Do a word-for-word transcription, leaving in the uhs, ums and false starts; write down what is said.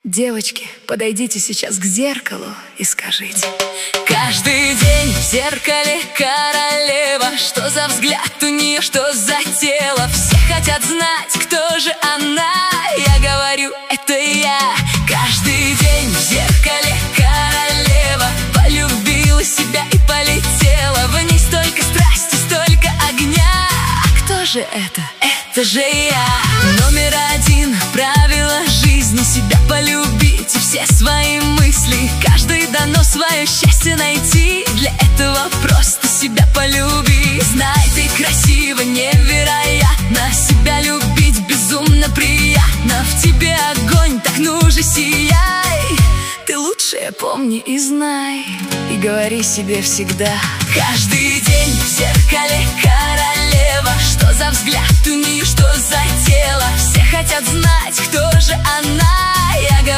Девочки, подойдите сейчас к зеркалу и скажите: каждый день в зеркале королева. Что за взгляд у нее, что за тело? Все хотят знать, кто же она. Я говорю, это я. Каждый день в зеркале королева. Полюбила себя и полетела. В ней столько страсти, столько огня. А кто же это? Это же я. Номер один правило жизни: себя полюбить и все свои мысли. Каждый дано свое счастье найти. Для этого просто себя полюби. Знай, ты красива, невероятно. Себя любить безумно приятно. В тебе огонь, так ну же сияй. Ты лучшее помни и знай. И говори себе всегда: каждый день в зеркале королева. Что за взгляд у нее, что за тело? Все хотят знать, кто же она. Я